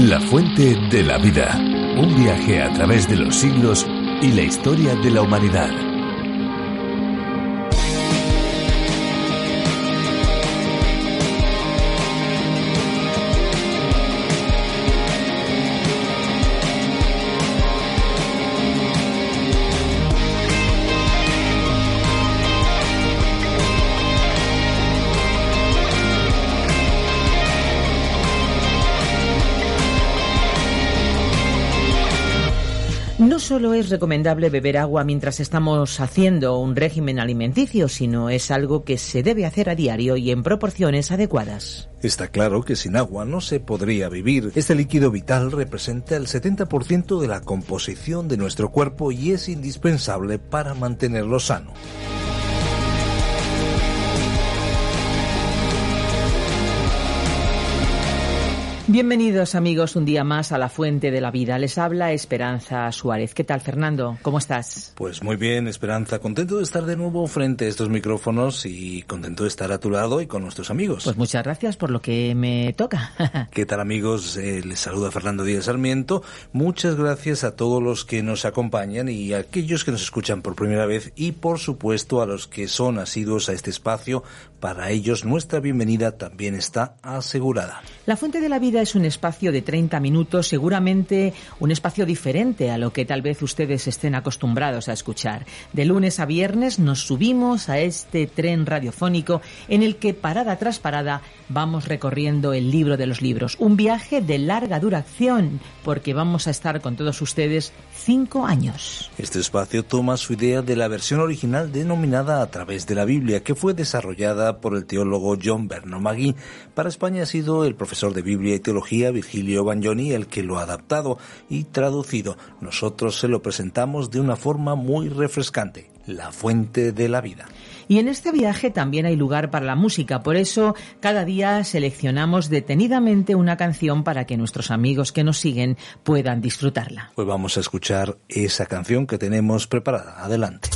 La fuente de la vida. Un viaje a través de los siglos y la historia de la humanidad. No solo es recomendable beber agua mientras estamos haciendo un régimen alimenticio, sino es algo que se debe hacer a diario y en proporciones adecuadas. Está claro que sin agua no se podría vivir. Este líquido vital representa el 70% de la composición de nuestro cuerpo y es indispensable para mantenerlo sano. Bienvenidos amigos un día más a La Fuente de la Vida. Les habla Esperanza Suárez. ¿Qué tal, Fernando? ¿Cómo estás? Pues muy bien, Esperanza. Contento de estar de nuevo frente a estos micrófonos y contento de estar a tu lado y con nuestros amigos. Pues muchas gracias por lo que me toca. ¿Qué tal, amigos? Les saluda Fernando Díaz Sarmiento. Muchas gracias a todos los que nos acompañan y a aquellos que nos escuchan por primera vez y, por supuesto, a los que son asiduos a este espacio. Para ellos, nuestra bienvenida también está asegurada. La Fuente de la Vida es un espacio de 30 minutos, seguramente un espacio diferente a lo que tal vez ustedes estén acostumbrados a escuchar. De lunes a viernes nos subimos a este tren radiofónico en el que parada tras parada vamos recorriendo el libro de los libros. Un viaje de larga duración porque vamos a estar con todos ustedes 5 años. Este espacio toma su idea de la versión original denominada A través de la Biblia, que fue desarrollada por el teólogo John Vernon McGee. Para España ha sido el profesor de Biblia y Teología Virgilio Bagnoni el que lo ha adaptado y traducido. Nosotros se lo presentamos de una forma muy refrescante. La Fuente de la Vida. Y en este viaje también hay lugar para la música, por eso cada día seleccionamos detenidamente una canción para que nuestros amigos que nos siguen puedan disfrutarla. Pues vamos a escuchar esa canción que tenemos preparada. Adelante.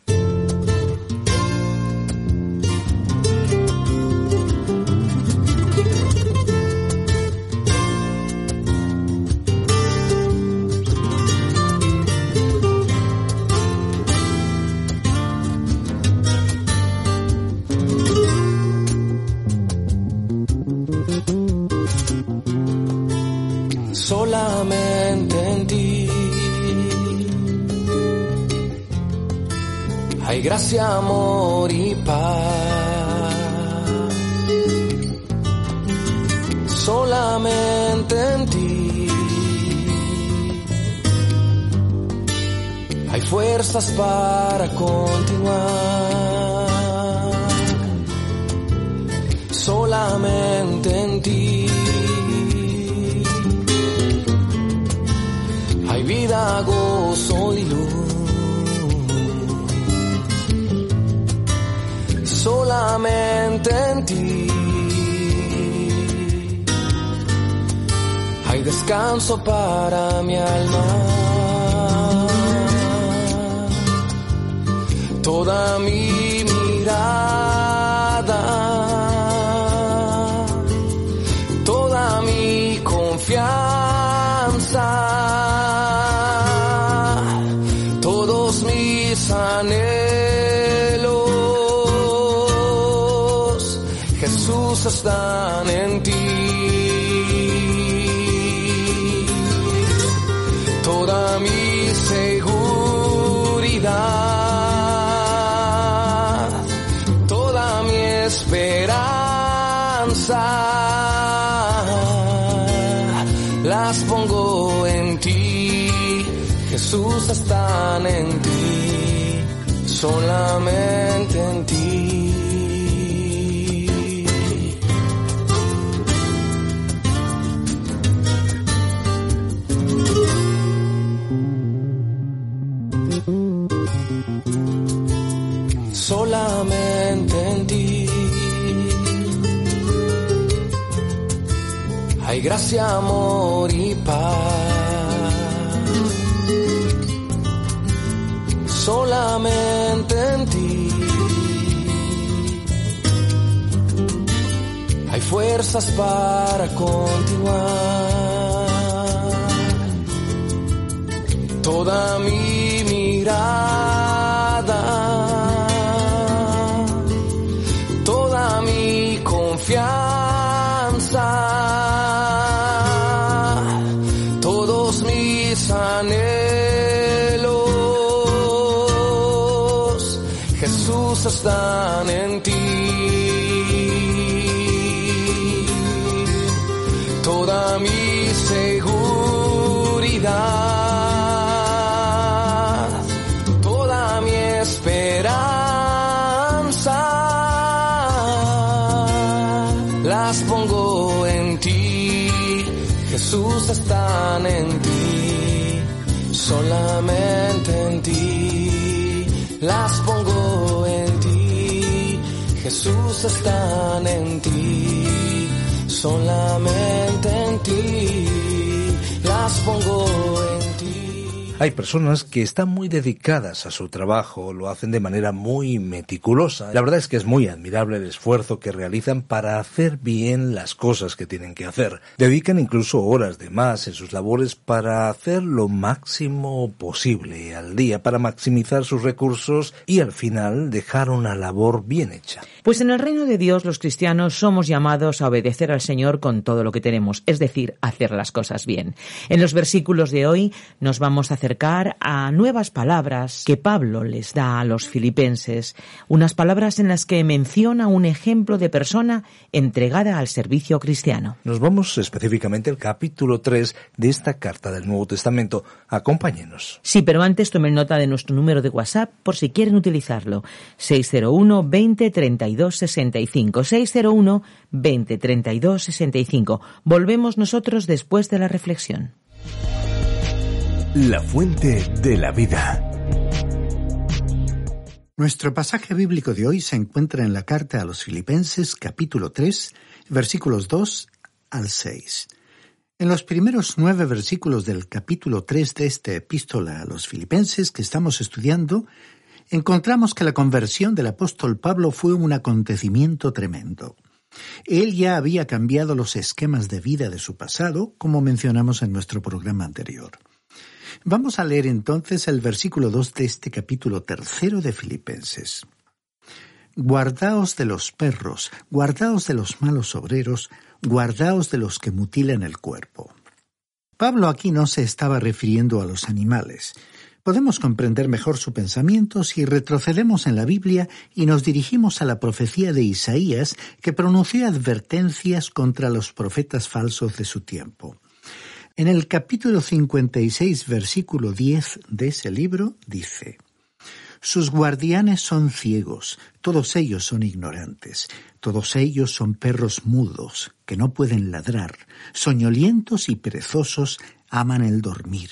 Solamente en ti hay gracia, amor y paz. Solamente en ti hay fuerzas para continuar. Solamente en ti hay vida, gozo y luz. Solamente en ti hay descanso para mi alma. Toda mi mirada, toda mi confianza, todos mis anhelos, Jesús, están en ti. Toda mi seguridad, toda mi esperanza, las pongo en ti. Jesús, están en ti, solamente en ti. Solamente en ti hay gracia, amor y paz. Solamente en ti hay fuerzas para continuar. toda mi mirada, toda mi confianza, todos mis anhelos, Jesús, están en ti. Toda mi seguridad, toda mi esperanza, las pongo en ti. Jesús, están en ti, solamente en ti. Las pongo en ti. Jesús, están en ti, solamente en ti, las pongo en ti. Hay personas que están muy dedicadas a su trabajo, lo hacen de manera muy meticulosa. La verdad es que es muy admirable el esfuerzo que realizan para hacer bien las cosas que tienen que hacer. Dedican incluso horas de más en sus labores para hacer lo máximo posible al día, para maximizar sus recursos y al final dejar una labor bien hecha. Pues en el reino de Dios los cristianos somos llamados a obedecer al Señor con todo lo que tenemos, es decir, hacer las cosas bien. En los versículos de hoy nos vamos a acercar a nuevas palabras que Pablo les da a los filipenses, unas palabras en las que menciona un ejemplo de persona entregada al servicio cristiano. Nos vamos específicamente al capítulo 3 de esta carta del Nuevo Testamento. Acompáñenos. Sí, pero antes tomen nota de nuestro número de WhatsApp por si quieren utilizarlo. 601 20 32 65. 601 20 32 65. Volvemos nosotros después de la reflexión. La fuente de la vida. Nuestro pasaje bíblico de hoy se encuentra en la carta a los Filipenses, capítulo 3, versículos 2 al 6. En los primeros 9 versículos del capítulo 3 de esta epístola a los Filipenses que estamos estudiando, encontramos que la conversión del apóstol Pablo fue un acontecimiento tremendo. Él ya había cambiado los esquemas de vida de su pasado, como mencionamos en nuestro programa anterior. Vamos a leer entonces el versículo 2 de este capítulo 3 de Filipenses. Guardaos de los perros, guardaos de los malos obreros, guardaos de los que mutilan el cuerpo. Pablo aquí no se estaba refiriendo a los animales. Podemos comprender mejor su pensamiento si retrocedemos en la Biblia y nos dirigimos a la profecía de Isaías, que pronunció advertencias contra los profetas falsos de su tiempo. En el capítulo 56, versículo 10 de ese libro, dice: Sus guardianes son ciegos, todos ellos son ignorantes, todos ellos son perros mudos, que no pueden ladrar, soñolientos y perezosos, aman el dormir.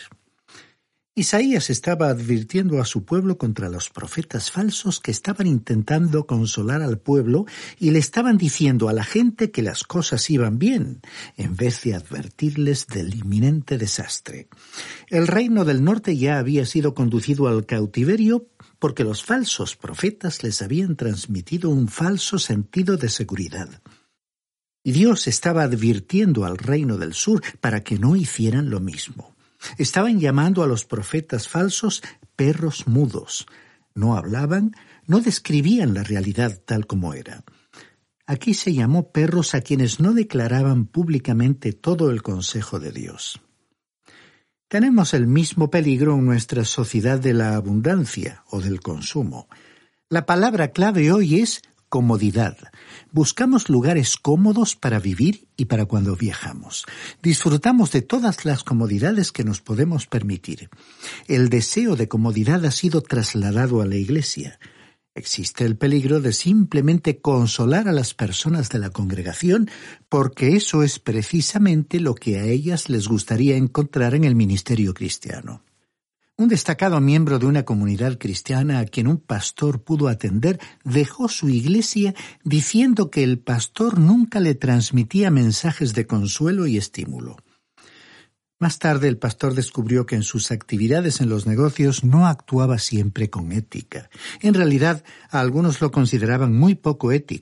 Isaías estaba advirtiendo a su pueblo contra los profetas falsos que estaban intentando consolar al pueblo y le estaban diciendo a la gente que las cosas iban bien, en vez de advertirles del inminente desastre. El reino del norte ya había sido conducido al cautiverio porque los falsos profetas les habían transmitido un falso sentido de seguridad. Y Dios estaba advirtiendo al reino del sur para que no hicieran lo mismo. Estaban llamando a los profetas falsos perros mudos. No hablaban, no describían la realidad tal como era. Aquí se llamó perros a quienes no declaraban públicamente todo el consejo de Dios. Tenemos el mismo peligro en nuestra sociedad de la abundancia o del consumo. La palabra clave hoy es comodidad. Buscamos lugares cómodos para vivir y para cuando viajamos. Disfrutamos de todas las comodidades que nos podemos permitir. El deseo de comodidad ha sido trasladado a la iglesia. Existe el peligro de simplemente consolar a las personas de la congregación porque eso es precisamente lo que a ellas les gustaría encontrar en el ministerio cristiano. Un destacado miembro de una comunidad cristiana a quien un pastor pudo atender dejó su iglesia diciendo que el pastor nunca le transmitía mensajes de consuelo y estímulo. Más tarde el pastor descubrió que en sus actividades en los negocios no actuaba siempre con ética. En realidad, algunos lo consideraban muy poco ético.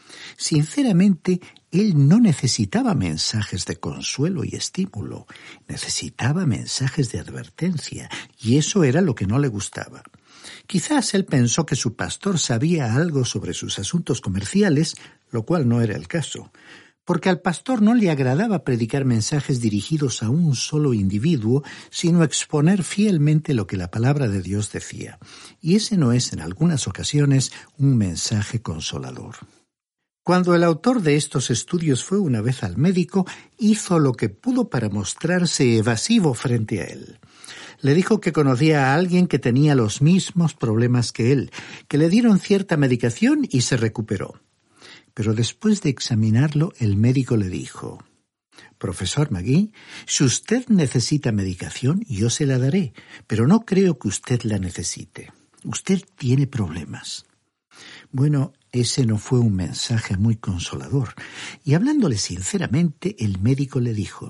Sinceramente, él no necesitaba mensajes de consuelo y estímulo, necesitaba mensajes de advertencia, y eso era lo que no le gustaba. Quizás él pensó que su pastor sabía algo sobre sus asuntos comerciales, lo cual no era el caso, porque al pastor no le agradaba predicar mensajes dirigidos a un solo individuo, sino exponer fielmente lo que la palabra de Dios decía, y ese no es en algunas ocasiones un mensaje consolador. Cuando el autor de estos estudios fue una vez al médico, hizo lo que pudo para mostrarse evasivo frente a él. Le dijo que conocía a alguien que tenía los mismos problemas que él, que le dieron cierta medicación y se recuperó. Pero después de examinarlo, el médico le dijo: «Profesor Magui, si usted necesita medicación, yo se la daré, pero no creo que usted la necesite. Usted tiene problemas». Bueno, ese no fue un mensaje muy consolador, y hablándole sinceramente, el médico le dijo: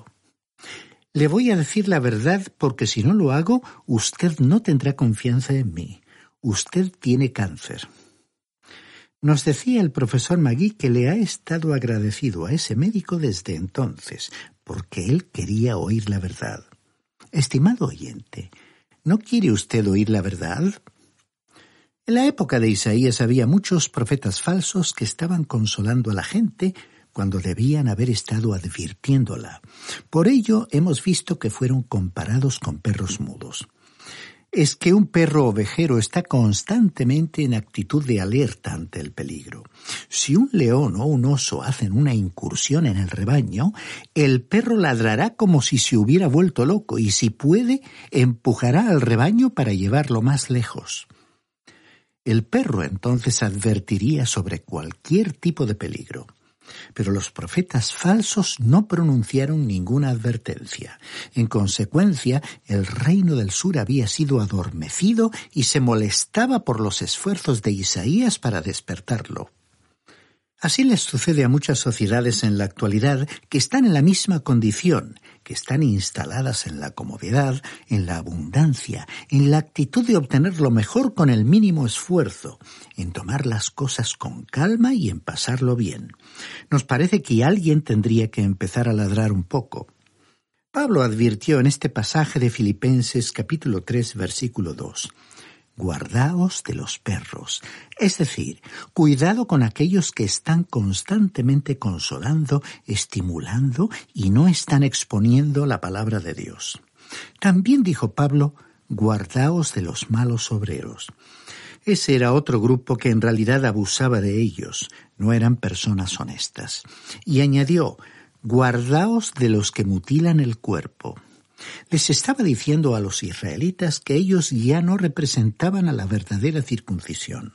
«Le voy a decir la verdad porque si no lo hago, usted no tendrá confianza en mí. Usted tiene cáncer». Nos decía el profesor Magui que le ha estado agradecido a ese médico desde entonces, porque él quería oír la verdad. Estimado oyente, ¿no quiere usted oír la verdad? En la época de Isaías había muchos profetas falsos que estaban consolando a la gente cuando debían haber estado advirtiéndola. Por ello hemos visto que fueron comparados con perros mudos. Es que un perro ovejero está constantemente en actitud de alerta ante el peligro. Si un león o un oso hacen una incursión en el rebaño, el perro ladrará como si se hubiera vuelto loco y, si puede, empujará al rebaño para llevarlo más lejos. El perro entonces advertiría sobre cualquier tipo de peligro. Pero los profetas falsos no pronunciaron ninguna advertencia. En consecuencia, el reino del sur había sido adormecido y se molestaba por los esfuerzos de Isaías para despertarlo. Así les sucede a muchas sociedades en la actualidad que están en la misma condición, que están instaladas en la comodidad, en la abundancia, en la actitud de obtener lo mejor con el mínimo esfuerzo, en tomar las cosas con calma y en pasarlo bien. Nos parece que alguien tendría que empezar a ladrar un poco. Pablo advirtió en este pasaje de Filipenses capítulo 3, versículo 2. Guardaos de los perros, es decir, cuidado con aquellos que están constantemente consolando, estimulando y no están exponiendo la palabra de Dios. También dijo Pablo: guardaos de los malos obreros. Ese era otro grupo que en realidad abusaba de ellos, no eran personas honestas. Y añadió: guardaos de los que mutilan el cuerpo. Les estaba diciendo a los israelitas que ellos ya no representaban a la verdadera circuncisión.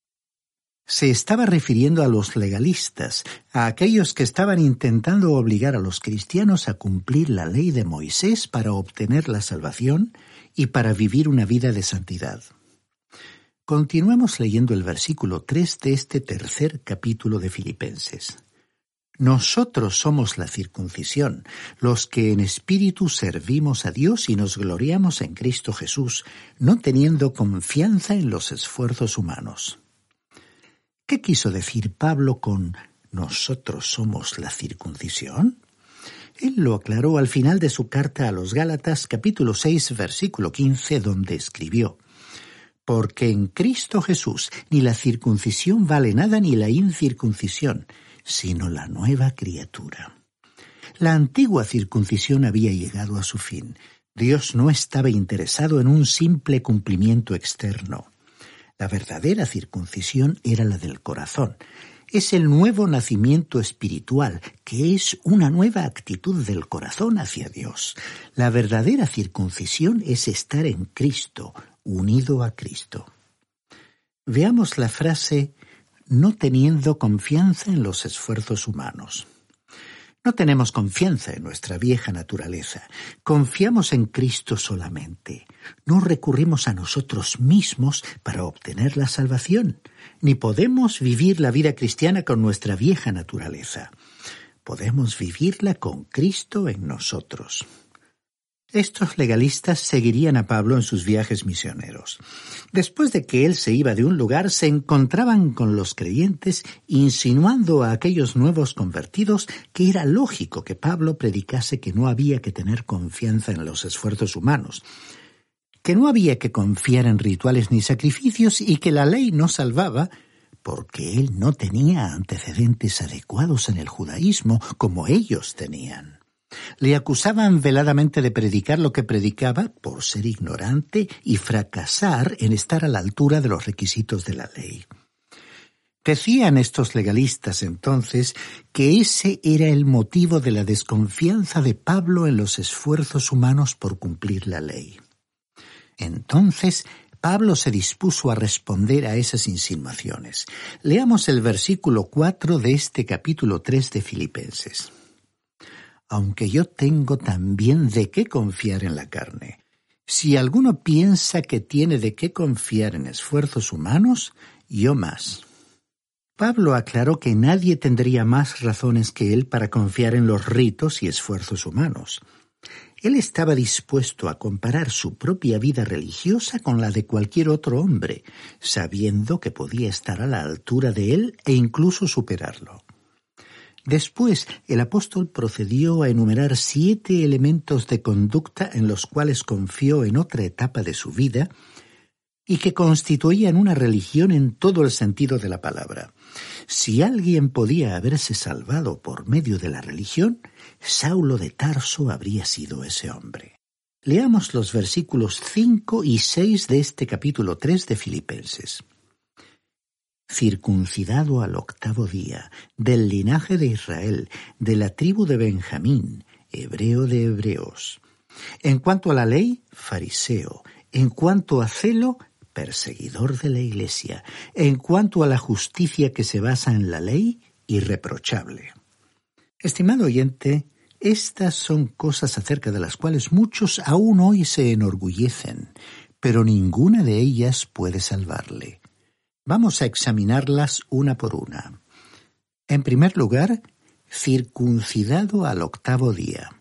Se estaba refiriendo a los legalistas, a aquellos que estaban intentando obligar a los cristianos a cumplir la ley de Moisés para obtener la salvación y para vivir una vida de santidad. Continuemos leyendo el versículo 3 de este tercer capítulo de Filipenses. Nosotros somos la circuncisión, los que en espíritu servimos a Dios y nos gloriamos en Cristo Jesús, no teniendo confianza en los esfuerzos humanos. ¿Qué quiso decir Pablo con «nosotros somos la circuncisión»? Él lo aclaró al final de su carta a los Gálatas, capítulo 6, versículo 15, donde escribió: «Porque en Cristo Jesús ni la circuncisión vale nada ni la incircuncisión, sino la nueva criatura». La antigua circuncisión había llegado a su fin. Dios no estaba interesado en un simple cumplimiento externo. La verdadera circuncisión era la del corazón. Es el nuevo nacimiento espiritual, que es una nueva actitud del corazón hacia Dios. La verdadera circuncisión es estar en Cristo, unido a Cristo. Veamos la frase «no teniendo confianza en los esfuerzos humanos». No tenemos confianza en nuestra vieja naturaleza. Confiamos en Cristo solamente. No recurrimos a nosotros mismos para obtener la salvación, ni podemos vivir la vida cristiana con nuestra vieja naturaleza. Podemos vivirla con Cristo en nosotros. Estos legalistas seguirían a Pablo en sus viajes misioneros. Después de que él se iba de un lugar, se encontraban con los creyentes, insinuando a aquellos nuevos convertidos que era lógico que Pablo predicase que no había que tener confianza en los esfuerzos humanos, que no había que confiar en rituales ni sacrificios y que la ley no salvaba porque él no tenía antecedentes adecuados en el judaísmo como ellos tenían. Le acusaban veladamente de predicar lo que predicaba por ser ignorante y fracasar en estar a la altura de los requisitos de la ley. Decían estos legalistas entonces que ese era el motivo de la desconfianza de Pablo en los esfuerzos humanos por cumplir la ley. Entonces Pablo se dispuso a responder a esas insinuaciones. Leamos el versículo 4 de este capítulo 3 de Filipenses. Aunque yo tengo también de qué confiar en la carne. Si alguno piensa que tiene de qué confiar en esfuerzos humanos, yo más. Pablo aclaró que nadie tendría más razones que él para confiar en los ritos y esfuerzos humanos. Él estaba dispuesto a comparar su propia vida religiosa con la de cualquier otro hombre, sabiendo que podía estar a la altura de él e incluso superarlo. Después, el apóstol procedió a enumerar 7 elementos de conducta en los cuales confió en otra etapa de su vida y que constituían una religión en todo el sentido de la palabra. Si alguien podía haberse salvado por medio de la religión, Saulo de Tarso habría sido ese hombre. Leamos los versículos 5 y 6 de este capítulo 3 de Filipenses. Circuncidado al 8º día, del linaje de Israel, de la tribu de Benjamín, hebreo de hebreos. En cuanto a la ley, fariseo. En cuanto a celo, perseguidor de la Iglesia. En cuanto a la justicia que se basa en la ley, irreprochable. Estimado oyente, estas son cosas acerca de las cuales muchos aún hoy se enorgullecen, pero ninguna de ellas puede salvarle. Vamos a examinarlas una por una. En primer lugar, circuncidado al 8º día.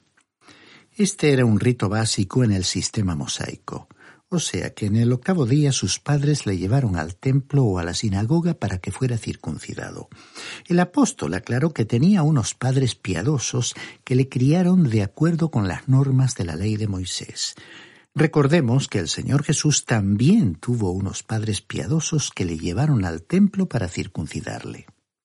Este era un rito básico en el sistema mosaico, o sea que en el 8º día sus padres le llevaron al templo o a la sinagoga para que fuera circuncidado. El apóstol aclaró que tenía unos padres piadosos que le criaron de acuerdo con las normas de la ley de Moisés. Recordemos que el Señor Jesús también tuvo unos padres piadosos que le llevaron al templo para circuncidarle.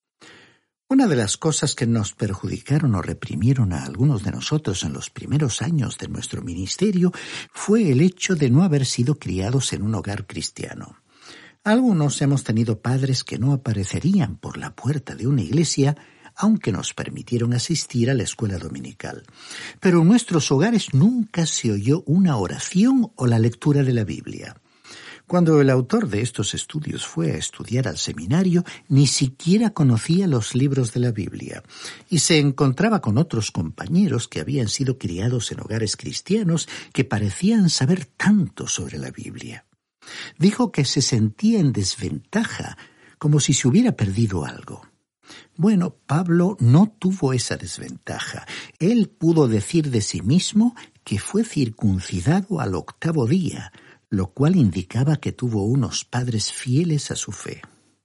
Una de las cosas que nos perjudicaron o reprimieron a algunos de nosotros en los primeros años de nuestro ministerio fue el hecho de no haber sido criados en un hogar cristiano. Algunos hemos tenido padres que no aparecerían por la puerta de una iglesia, aunque nos permitieron asistir a la escuela dominical. Pero en nuestros hogares nunca se oyó una oración o la lectura de la Biblia. Cuando el autor de estos estudios fue a estudiar al seminario, ni siquiera conocía los libros de la Biblia, y se encontraba con otros compañeros que habían sido criados en hogares cristianos que parecían saber tanto sobre la Biblia. Dijo que se sentía en desventaja, como si se hubiera perdido algo. Bueno, Pablo no tuvo esa desventaja. Él pudo decir de sí mismo que fue circuncidado al 8º día, lo cual indicaba que tuvo unos padres fieles a su fe.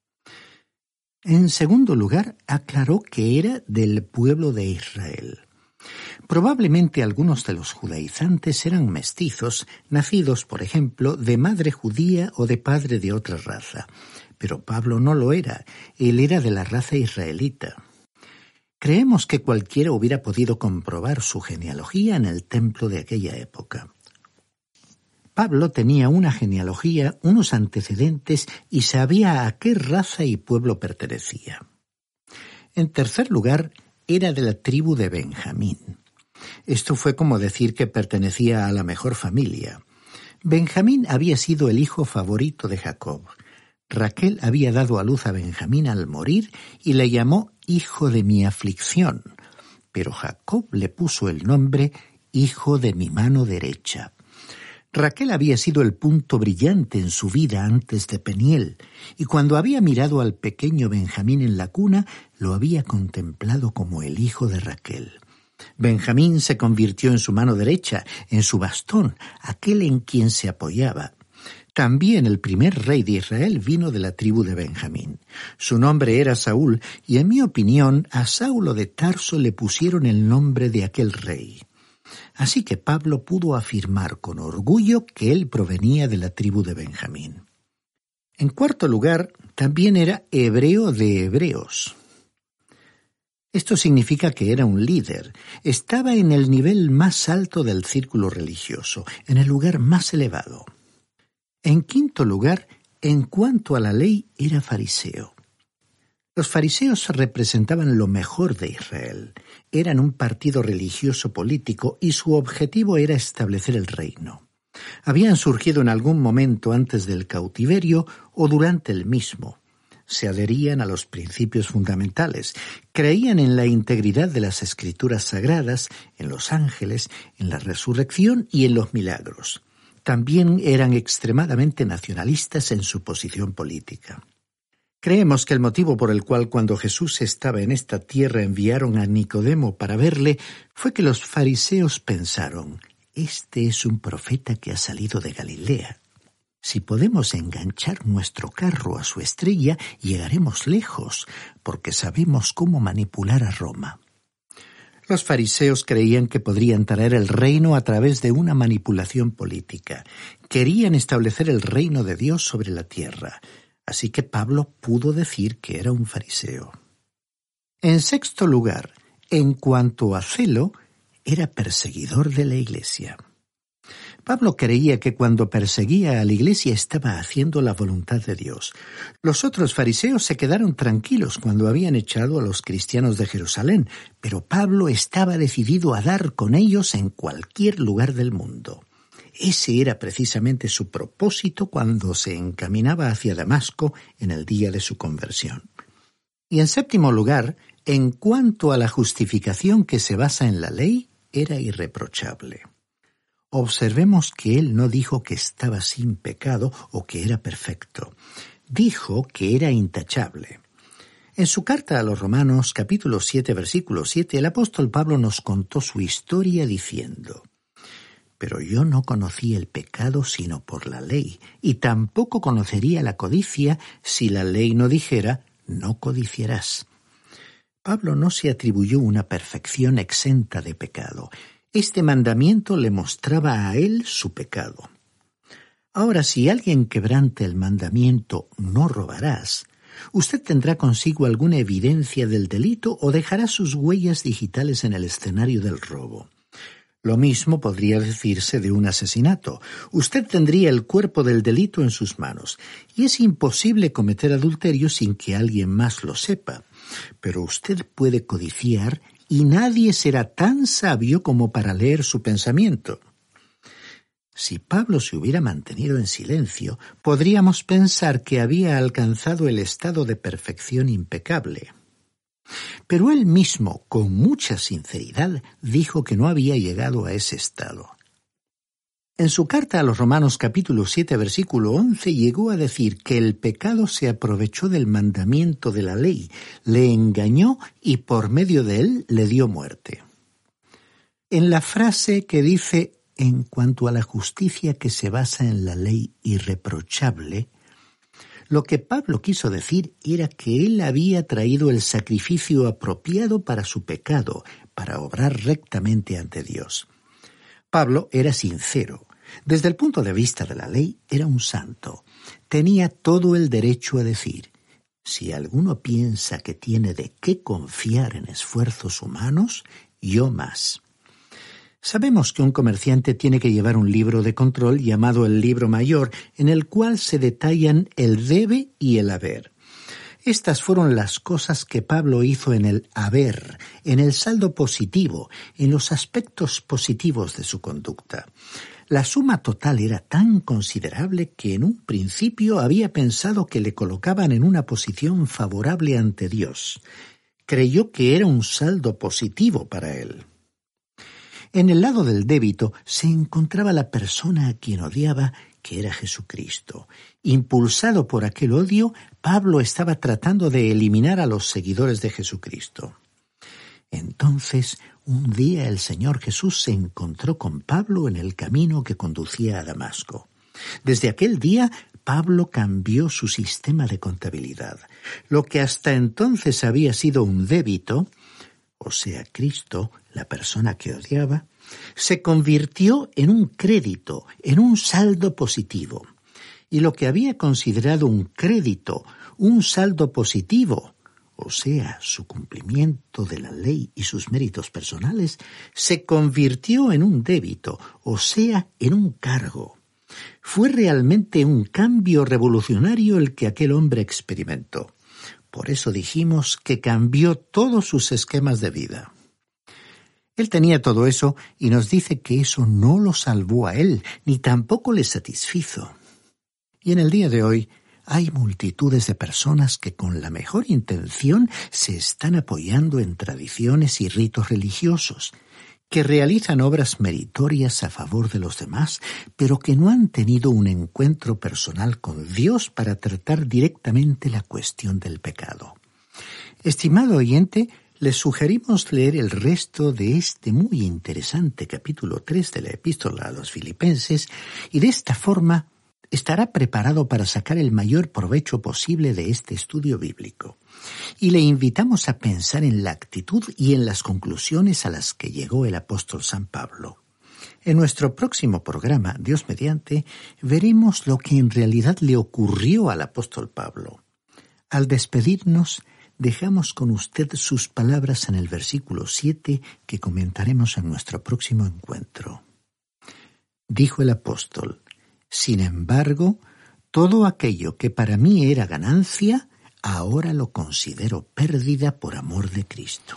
En segundo lugar, aclaró que era del pueblo de Israel. Probablemente algunos de los judaizantes eran mestizos, nacidos, por ejemplo, de madre judía o de padre de otra raza. Pero Pablo no lo era, él era de la raza israelita. Creemos que cualquiera hubiera podido comprobar su genealogía en el templo de aquella época. Pablo tenía una genealogía, unos antecedentes y sabía a qué raza y pueblo pertenecía. En tercer lugar, era de la tribu de Benjamín. Esto fue como decir que pertenecía a la mejor familia. Benjamín había sido el hijo favorito de Jacob. Raquel había dado a luz a Benjamín al morir y le llamó hijo de mi aflicción, pero Jacob le puso el nombre hijo de mi mano derecha. Raquel había sido el punto brillante en su vida antes de Peniel, y cuando había mirado al pequeño Benjamín en la cuna, lo había contemplado como el hijo de Raquel. Benjamín se convirtió en su mano derecha, en su bastón, aquel en quien se apoyaba. También el primer rey de Israel vino de la tribu de Benjamín. Su nombre era Saúl, y en mi opinión a Saulo de Tarso le pusieron el nombre de aquel rey. Así que Pablo pudo afirmar con orgullo que él provenía de la tribu de Benjamín. En cuarto lugar, también era hebreo de hebreos. Esto significa que era un líder. Estaba en el nivel más alto del círculo religioso, en el lugar más elevado. En quinto lugar, en cuanto a la ley, era fariseo. Los fariseos representaban lo mejor de Israel. Eran un partido religioso político y su objetivo era establecer el reino. Habían surgido en algún momento antes del cautiverio o durante el mismo. Se adherían a los principios fundamentales, creían en la integridad de las escrituras sagradas, en los ángeles, en la resurrección y en los milagros. También eran extremadamente nacionalistas en su posición política. Creemos que el motivo por el cual cuando Jesús estaba en esta tierra enviaron a Nicodemo para verle fue que los fariseos pensaron: «Este es un profeta que ha salido de Galilea. Si podemos enganchar nuestro carro a su estrella, llegaremos lejos, porque sabemos cómo manipular a Roma». Los fariseos creían que podrían traer el reino a través de una manipulación política. Querían establecer el reino de Dios sobre la tierra. Así que Pablo pudo decir que era un fariseo. En sexto lugar, en cuanto a celo, era perseguidor de la iglesia. Pablo creía que cuando perseguía a la iglesia estaba haciendo la voluntad de Dios. Los otros fariseos se quedaron tranquilos cuando habían echado a los cristianos de Jerusalén, pero Pablo estaba decidido a dar con ellos en cualquier lugar del mundo. Ese era precisamente su propósito cuando se encaminaba hacia Damasco en el día de su conversión. Y en séptimo lugar, en cuanto a la justificación que se basa en la ley, era irreprochable. Observemos que él no dijo que estaba sin pecado o que era perfecto. Dijo que era intachable. En su carta a los Romanos, capítulo 7, versículo 7, el apóstol Pablo nos contó su historia diciendo: «Pero yo no conocí el pecado sino por la ley, y tampoco conocería la codicia si la ley no dijera: no codiciarás». Pablo no se atribuyó una perfección exenta de pecado. Este mandamiento le mostraba a él su pecado. Ahora, si alguien quebrante el mandamiento «no robarás», usted tendrá consigo alguna evidencia del delito o dejará sus huellas digitales en el escenario del robo. Lo mismo podría decirse de un asesinato. Usted tendría el cuerpo del delito en sus manos, y es imposible cometer adulterio sin que alguien más lo sepa. Pero usted puede codiciar y nadie será tan sabio como para leer su pensamiento. Si Pablo se hubiera mantenido en silencio, podríamos pensar que había alcanzado el estado de perfección impecable. Pero él mismo, con mucha sinceridad, dijo que no había llegado a ese estado. En su carta a los Romanos capítulo 7, versículo 11, llegó a decir que el pecado se aprovechó del mandamiento de la ley, le engañó y por medio de él le dio muerte. En la frase que dice «en cuanto a la justicia que se basa en la ley irreprochable», lo que Pablo quiso decir era que él había traído el sacrificio apropiado para su pecado, para obrar rectamente ante Dios. Pablo era sincero. Desde el punto de vista de la ley, era un santo. Tenía todo el derecho a decir: si alguno piensa que tiene de qué confiar en esfuerzos humanos, yo más. Sabemos que un comerciante tiene que llevar un libro de control llamado el libro mayor, en el cual se detallan el debe y el haber. Estas fueron las cosas que Pablo hizo en el haber, en el saldo positivo, en los aspectos positivos de su conducta. La suma total era tan considerable que en un principio había pensado que le colocaban en una posición favorable ante Dios. Creyó que era un saldo positivo para él. En el lado del débito se encontraba la persona a quien odiaba, que era Jesucristo. Impulsado por aquel odio, Pablo estaba tratando de eliminar a los seguidores de Jesucristo. Entonces, Un día el Señor Jesús se encontró con Pablo en el camino que conducía a Damasco. Desde aquel día, Pablo cambió su sistema de contabilidad. Lo que hasta entonces había sido un débito, o sea, Cristo, la persona que odiaba, se convirtió en un crédito, en un saldo positivo. Y lo que había considerado un crédito, un saldo positivo, o sea, su cumplimiento de la ley y sus méritos personales, se convirtió en un débito, o sea, en un cargo. Fue realmente un cambio revolucionario el que aquel hombre experimentó. Por eso dijimos que cambió todos sus esquemas de vida. Él tenía todo eso y nos dice que eso no lo salvó a él, ni tampoco le satisfizo. Y en el día de hoy hay multitudes de personas que con la mejor intención se están apoyando en tradiciones y ritos religiosos, que realizan obras meritorias a favor de los demás, pero que no han tenido un encuentro personal con Dios para tratar directamente la cuestión del pecado. Estimado oyente, les sugerimos leer el resto de este muy interesante capítulo 3 de la Epístola a los Filipenses y de esta forma estará preparado para sacar el mayor provecho posible de este estudio bíblico. Y le invitamos a pensar en la actitud y en las conclusiones a las que llegó el apóstol San Pablo. En nuestro próximo programa, Dios mediante, veremos lo que en realidad le ocurrió al apóstol Pablo. Al despedirnos, dejamos con usted sus palabras en el versículo 7 que comentaremos en nuestro próximo encuentro. Dijo el apóstol: sin embargo, todo aquello que para mí era ganancia, ahora lo considero pérdida por amor de Cristo.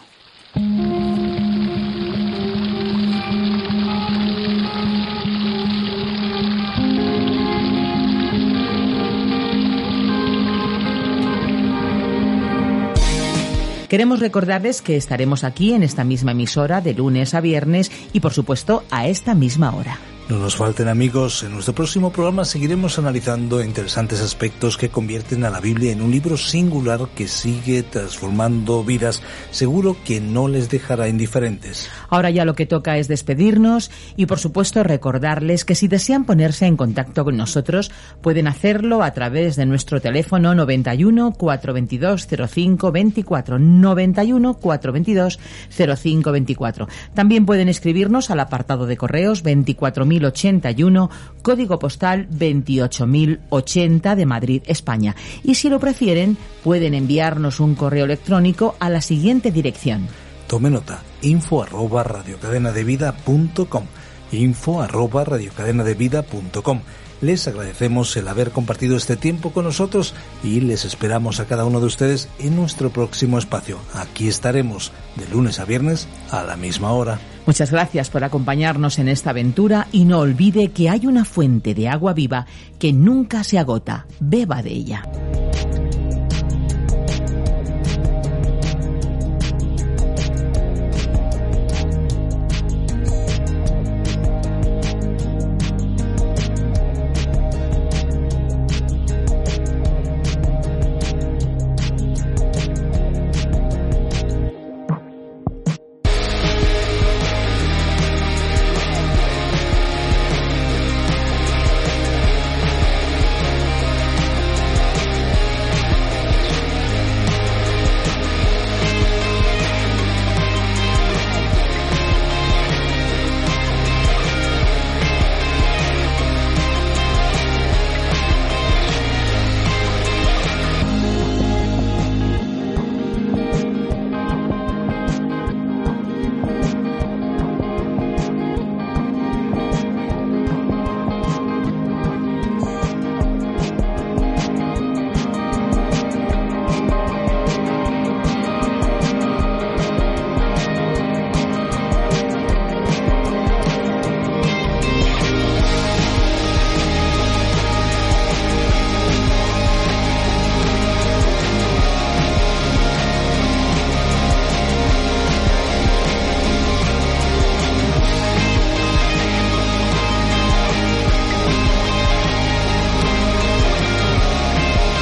Queremos recordarles que estaremos aquí en esta misma emisora de lunes a viernes y, por supuesto, a esta misma hora. No nos falten, amigos. En nuestro próximo programa seguiremos analizando interesantes aspectos que convierten a la Biblia en un libro singular que sigue transformando vidas. Seguro que no les dejará indiferentes. Ahora ya lo que toca es despedirnos y, por supuesto, recordarles que si desean ponerse en contacto con nosotros, pueden hacerlo a través de nuestro teléfono 91 422 0524, 91 422 0524. También pueden escribirnos al apartado de correos 24.081, código postal 28.080 de Madrid, España. Y si lo prefieren, pueden enviarnos un correo electrónico a la siguiente dirección. Tome nota: info@radiocadenadevida.com, info@radiocadenadevida.com. Les agradecemos el haber compartido este tiempo con nosotros y les esperamos a cada uno de ustedes en nuestro próximo espacio. Aquí estaremos de lunes a viernes a la misma hora. Muchas gracias por acompañarnos en esta aventura y no olvide que hay una fuente de agua viva que nunca se agota. Beba de ella.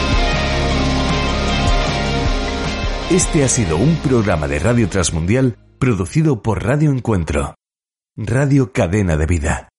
Este ha sido un programa de Radio Transmundial Producido por Radio Encuentro, Radio Cadena de Vida.